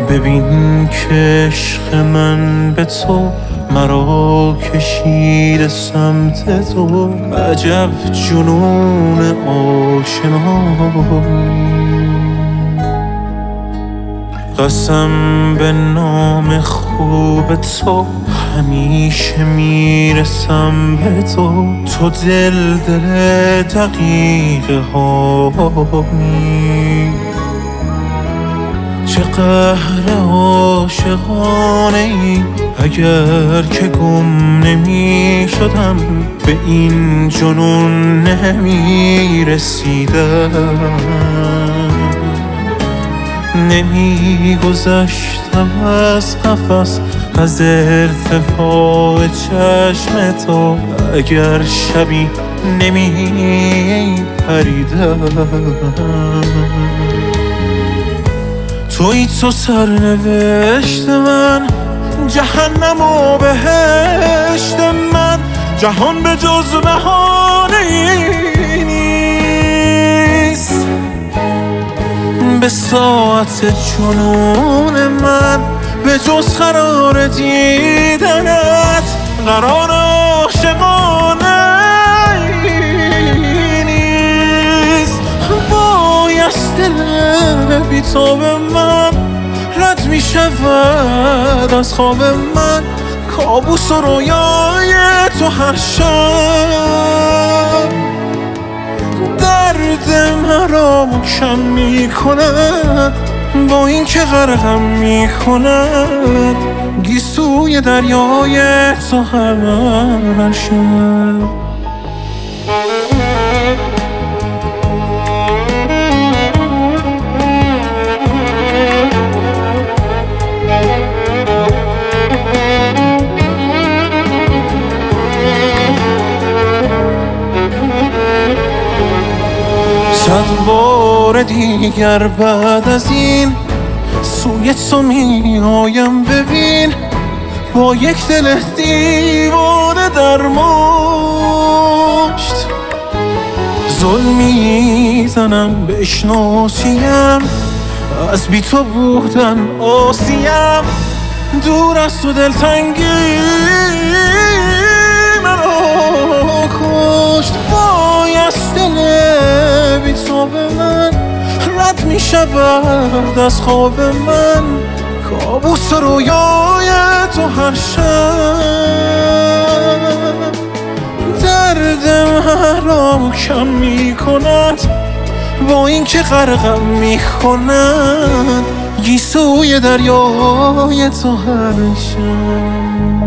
ببین که عشق من به تو مرا کشیده سمت تو. عجب جنون آشنایی، قسم به نام خوب تو همیشه میرسم به تو. تو دل دقیقه هایی، چه قهر عاشقانه ای. اگر که گم نمی شدم به این جنون نمی رسیدم. نمی گذشتم از قفس، از ارتفاع چشم تو. اگر شبی نمی پریدم. تویی تو سرنوشت من، جهنم و بهشت من. جهان به جز بهانه‌ای نیست، به ساعت جنون من به جز قرار دیدنت. قرار عاشقانه نیست، بایست دل بی تو به من رد می شود از خواب من. کابوس و رویای تو هر شب درد مرا کم می کند، با این که غرقم می کند گیسوی دریای تو هر شب. صد بار دیگر بعد از این سوی تو می آیم. ببین با یک دل دیوانه در مشت ظلم میزنم بشناسیم. از بی تو بودن آسیم، دور از تو دلتنگی مرا کشت. بایست دل بی تو به من رد می شود از خواب من. کابوس رویای تو هر شب درد مرا کم می کند، با این که غرقم می کند گیسوی دریای تو هر شب.